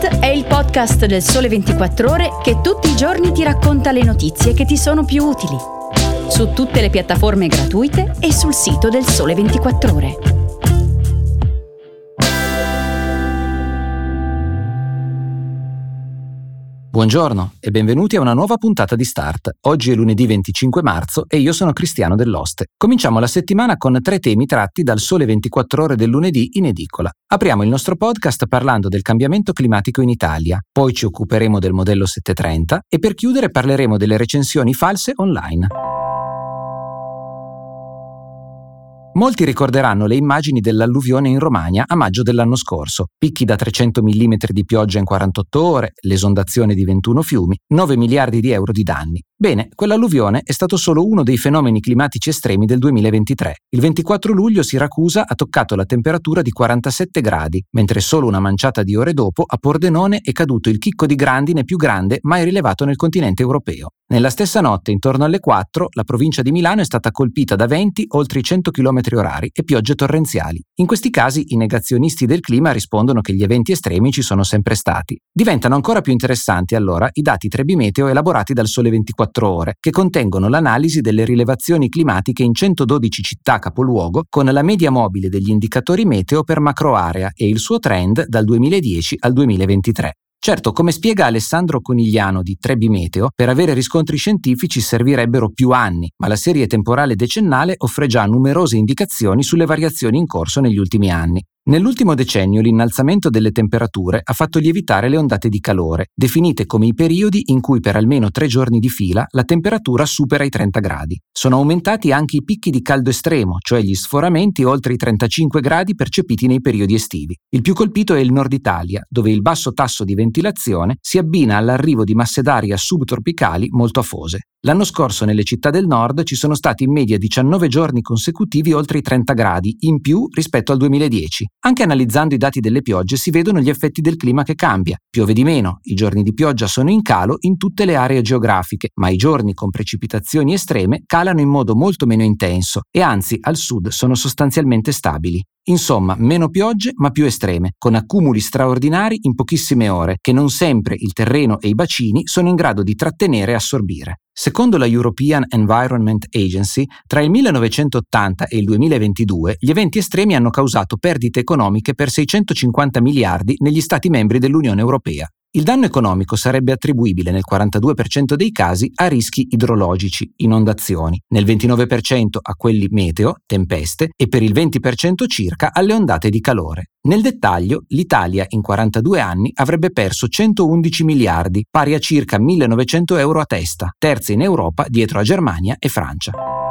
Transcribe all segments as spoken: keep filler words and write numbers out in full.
Start è il podcast del Sole ventiquattro Ore che tutti i giorni ti racconta le notizie che ti sono più utili. Su tutte le piattaforme gratuite e sul sito del Sole ventiquattro Ore. Buongiorno e benvenuti a una nuova puntata di Start. Oggi è lunedì venticinque marzo e io sono Cristiano Dell'Oste. Cominciamo la settimana con tre temi tratti dal Sole ventiquattro Ore del lunedì in edicola. Apriamo il nostro podcast parlando del cambiamento climatico in Italia, poi ci occuperemo del modello settecentotrenta e per chiudere parleremo delle recensioni false online. Molti ricorderanno le immagini dell'alluvione in Romagna a maggio dell'anno scorso. Picchi da trecento millimetri di pioggia in quarantotto ore, l'esondazione di ventuno fiumi, nove miliardi di euro di danni. Bene, quell'alluvione è stato solo uno dei fenomeni climatici estremi del duemilaventitré. Il ventiquattro luglio Siracusa ha toccato la temperatura di quarantasette gradi, mentre solo una manciata di ore dopo a Pordenone è caduto il chicco di grandine più grande mai rilevato nel continente europeo. Nella stessa notte, intorno alle quattro, la provincia di Milano è stata colpita da venti oltre i cento chilometri orari e piogge torrenziali. In questi casi i negazionisti del clima rispondono che gli eventi estremi ci sono sempre stati. Diventano ancora più interessanti allora i dati Trebimeteo elaborati dal Sole ventiquattro Ore, che contengono l'analisi delle rilevazioni climatiche in centododici città capoluogo con la media mobile degli indicatori meteo per macroarea e il suo trend dal duemiladieci al duemilaventitré. Certo, come spiega Alessandro Conigliano di Trebimeteo, per avere riscontri scientifici servirebbero più anni, ma la serie temporale decennale offre già numerose indicazioni sulle variazioni in corso negli ultimi anni. Nell'ultimo decennio l'innalzamento delle temperature ha fatto lievitare le ondate di calore, definite come i periodi in cui per almeno tre giorni di fila la temperatura supera i trenta gradi. Sono aumentati anche i picchi di caldo estremo, cioè gli sforamenti oltre i trentacinque gradi percepiti nei periodi estivi. Il più colpito è il nord Italia, dove il basso tasso di ventilazione si abbina all'arrivo di masse d'aria subtropicali molto afose. L'anno scorso nelle città del nord ci sono stati in media diciannove giorni consecutivi oltre i trenta gradi, in più rispetto al duemiladieci. Anche analizzando i dati delle piogge si vedono gli effetti del clima che cambia. Piove di meno, i giorni di pioggia sono in calo in tutte le aree geografiche, ma i giorni con precipitazioni estreme calano in modo molto meno intenso e anzi al sud sono sostanzialmente stabili. Insomma, meno piogge ma più estreme, con accumuli straordinari in pochissime ore, che non sempre il terreno e i bacini sono in grado di trattenere e assorbire. Secondo la European Environment Agency, tra il millenovecentottanta e il duemilaventidue gli eventi estremi hanno causato perdite economiche per seicentocinquanta miliardi negli Stati membri dell'Unione Europea. Il danno economico sarebbe attribuibile nel quarantadue per cento dei casi a rischi idrologici, inondazioni, nel ventinove per cento a quelli meteo, tempeste, e per il venti per cento circa alle ondate di calore. Nel dettaglio, l'Italia in quarantadue anni avrebbe perso centoundici miliardi, pari a circa millenovecento euro a testa, terza in Europa dietro a Germania e Francia.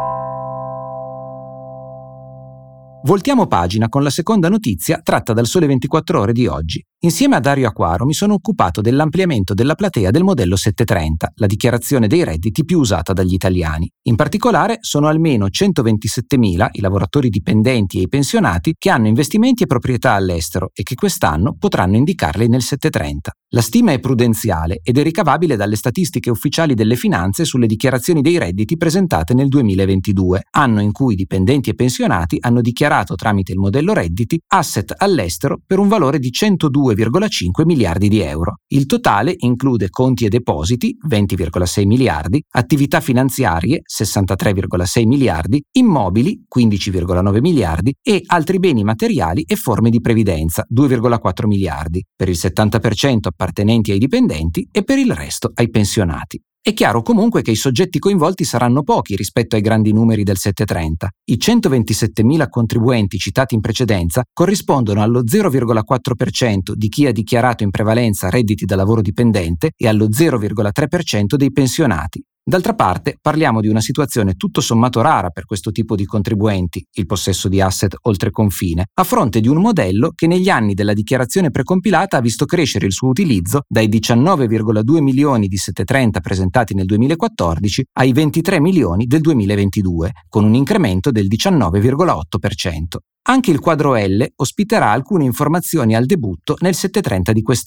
Voltiamo pagina con la seconda notizia tratta dal Sole ventiquattro Ore di oggi. Insieme a Dario Acquaro mi sono occupato dell'ampliamento della platea del modello settecentotrenta, la dichiarazione dei redditi più usata dagli italiani. In particolare sono almeno centoventisettemila i lavoratori dipendenti e i pensionati che hanno investimenti e proprietà all'estero e che quest'anno potranno indicarli nel settecentotrenta. La stima è prudenziale ed è ricavabile dalle statistiche ufficiali delle finanze sulle dichiarazioni dei redditi presentate nel duemilaventidue, anno in cui dipendenti e pensionati hanno dichiarato tramite il modello redditi asset all'estero per un valore di centodue virgola cinque miliardi di euro. Il totale include conti e depositi, venti virgola sei miliardi, attività finanziarie, sessantatré virgola sei miliardi, immobili, quindici virgola nove miliardi e altri beni materiali e forme di previdenza, due virgola quattro miliardi, per il settanta per cento appartenenti ai dipendenti e per il resto ai pensionati. È chiaro comunque che i soggetti coinvolti saranno pochi rispetto ai grandi numeri del settecentotrenta. I centoventisettemila contribuenti citati in precedenza corrispondono allo zero virgola quattro per cento di chi ha dichiarato in prevalenza redditi da lavoro dipendente e allo zero virgola tre per cento dei pensionati. D'altra parte, parliamo di una situazione tutto sommato rara per questo tipo di contribuenti, il possesso di asset oltre confine, a fronte di un modello che negli anni della dichiarazione precompilata ha visto crescere il suo utilizzo dai diciannove virgola due milioni di settecentotrenta presentati nel duemilaquattordici ai ventitré milioni del duemilaventidue, con un incremento del diciannove virgola otto per cento. Anche il quadro L ospiterà alcune informazioni al debutto nel settecentotrenta di quest'anno.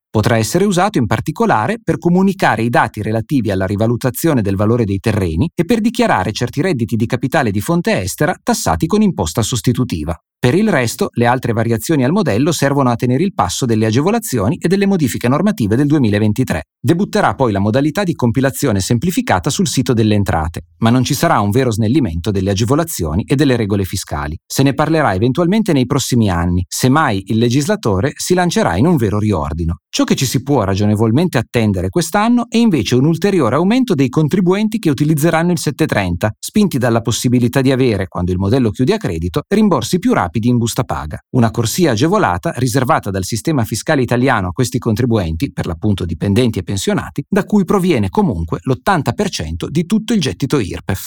Potrà essere usato in particolare per comunicare i dati relativi alla rivalutazione del valore dei terreni e per dichiarare certi redditi di capitale di fonte estera tassati con imposta sostitutiva. Per il resto, le altre variazioni al modello servono a tenere il passo delle agevolazioni e delle modifiche normative del duemilaventitré. Debutterà poi la modalità di compilazione semplificata sul sito delle entrate, ma non ci sarà un vero snellimento delle agevolazioni e delle regole fiscali. Se ne parlerà eventualmente nei prossimi anni, semmai il legislatore si lancerà in un vero riordino. Ciò che ci si può ragionevolmente attendere quest'anno è invece un ulteriore aumento dei contribuenti che utilizzeranno il settecentotrenta, spinti dalla possibilità di avere, quando il modello chiude a credito, rimborsi più rapidi in busta paga. Una corsia agevolata riservata dal sistema fiscale italiano a questi contribuenti, per l'appunto dipendenti e pensionati, da cui proviene comunque l'ottanta per cento di tutto il gettito I R P E F.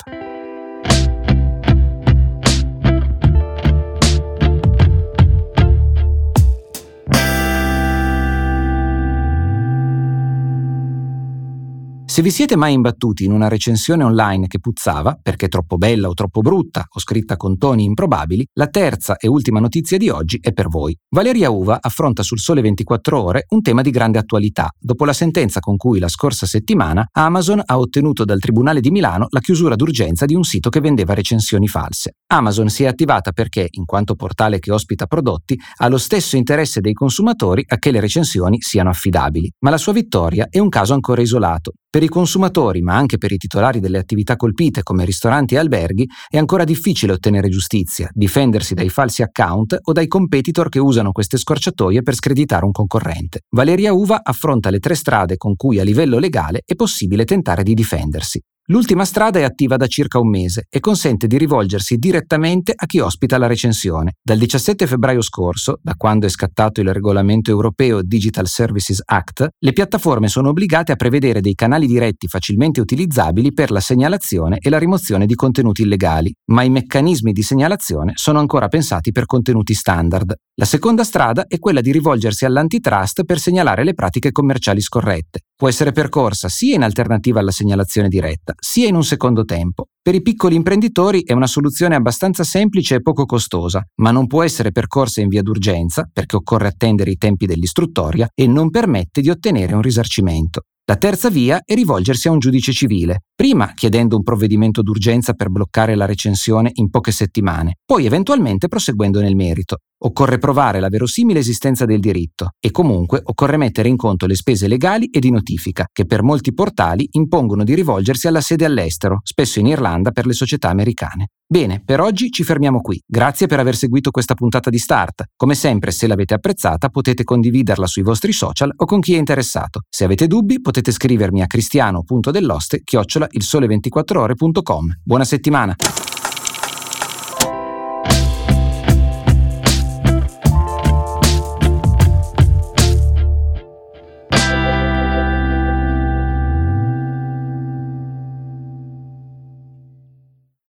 Se vi siete mai imbattuti in una recensione online che puzzava, perché troppo bella o troppo brutta o scritta con toni improbabili, la terza e ultima notizia di oggi è per voi. Valeria Uva affronta sul Sole ventiquattro Ore un tema di grande attualità, dopo la sentenza con cui la scorsa settimana Amazon ha ottenuto dal Tribunale di Milano la chiusura d'urgenza di un sito che vendeva recensioni false. Amazon si è attivata perché, in quanto portale che ospita prodotti, ha lo stesso interesse dei consumatori a che le recensioni siano affidabili. Ma la sua vittoria è un caso ancora isolato. Per i consumatori, ma anche per i titolari delle attività colpite come ristoranti e alberghi, è ancora difficile ottenere giustizia, difendersi dai falsi account o dai competitor che usano queste scorciatoie per screditare un concorrente. Valeria Uva affronta le tre strade con cui a livello legale è possibile tentare di difendersi. L'ultima strada è attiva da circa un mese e consente di rivolgersi direttamente a chi ospita la recensione. Dal diciassette febbraio scorso, da quando è scattato il regolamento europeo Digital Services Act, le piattaforme sono obbligate a prevedere dei canali diretti facilmente utilizzabili per la segnalazione e la rimozione di contenuti illegali, ma i meccanismi di segnalazione sono ancora pensati per contenuti standard. La seconda strada è quella di rivolgersi all'antitrust per segnalare le pratiche commerciali scorrette. Può essere percorsa sia in alternativa alla segnalazione diretta, sia in un secondo tempo. Per i piccoli imprenditori è una soluzione abbastanza semplice e poco costosa, ma non può essere percorsa in via d'urgenza perché occorre attendere i tempi dell'istruttoria e non permette di ottenere un risarcimento. La terza via è rivolgersi a un giudice civile, prima chiedendo un provvedimento d'urgenza per bloccare la recensione in poche settimane, poi eventualmente proseguendo nel merito. Occorre provare la verosimile esistenza del diritto e comunque occorre mettere in conto le spese legali e di notifica, che per molti portali impongono di rivolgersi alla sede all'estero, spesso in Irlanda per le società americane. Bene, per oggi ci fermiamo qui. Grazie per aver seguito questa puntata di Start. Come sempre, se l'avete apprezzata, potete condividerla sui vostri social o con chi è interessato. Se avete dubbi, potete scrivermi a cristiano punto delloste chiocciola il sole ventiquattro ore punto com. Buona settimana!